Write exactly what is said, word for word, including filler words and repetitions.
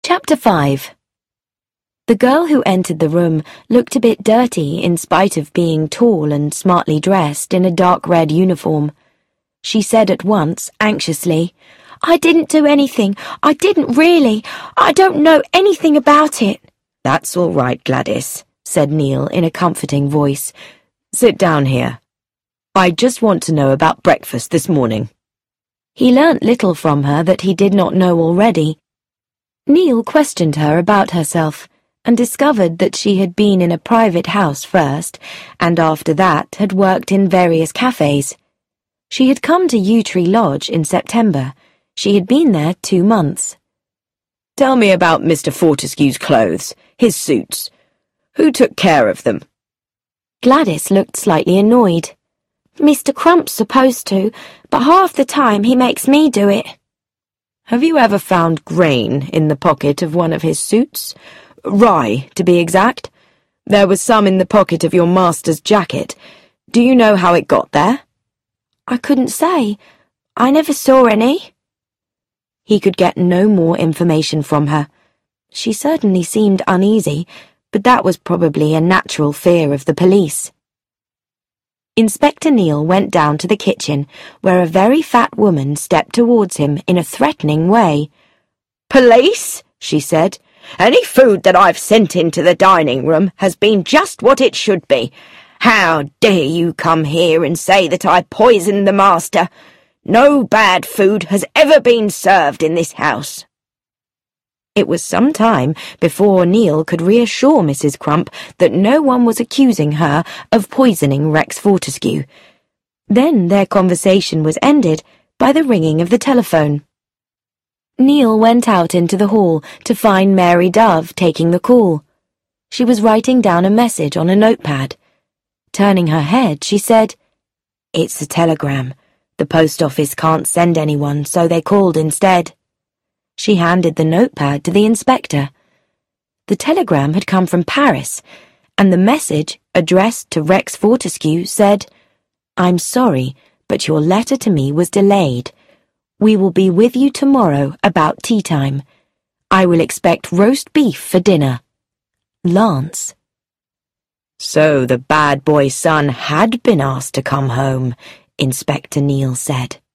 Chapter five. The girl who entered the room looked a bit dirty in spite of being tall and smartly dressed in a dark red uniform. She said at once, anxiously, "I didn't do anything. I didn't really. I don't know anything about it." "That's all right, Gladys," said Neil in a comforting voice. "Sit down here. I just want to know about breakfast this morning." He learnt little from her that he did not know already. Neil questioned her about herself and discovered that she had been in a private house first, and after that had worked in various cafes. She had come to Yew Tree Lodge in September. She had been there two months. "Tell me about Mister Fortescue's clothes, his suits. Who took care of them?" Gladys looked slightly annoyed. "Mister Crump's supposed to, but half the time he makes me do it." "Have you ever found grain in the pocket of one of his suits? Rye, to be exact. There was some in the pocket of your master's jacket. Do you know how it got there?" "I couldn't say. I never saw any." He could get no more information from her. She certainly seemed uneasy, but that was probably a natural fear of the police. Inspector Neil went down to the kitchen, where a very fat woman stepped towards him in a threatening way. "Police," she said. "Any food that I've sent into the dining room has been just what it should be. How dare you come here and say that I poisoned the master? No bad food has ever been served in this house." It was some time before Neil could reassure Missus Crump that no one was accusing her of poisoning Rex Fortescue. Then their conversation was ended by the ringing of the telephone. Neil went out into the hall to find Mary Dove taking the call. She was writing down a message on a notepad. Turning her head, she said, "It's a telegram. The post office can't send anyone, so they called instead." She handed the notepad to the inspector. The telegram had come from Paris, and the message, addressed to Rex Fortescue, said, "I'm sorry, but your letter to me was delayed. We will be with you tomorrow about tea time. I will expect roast beef for dinner. Lance." "So the bad boy's son had been asked to come home," Inspector Neil said.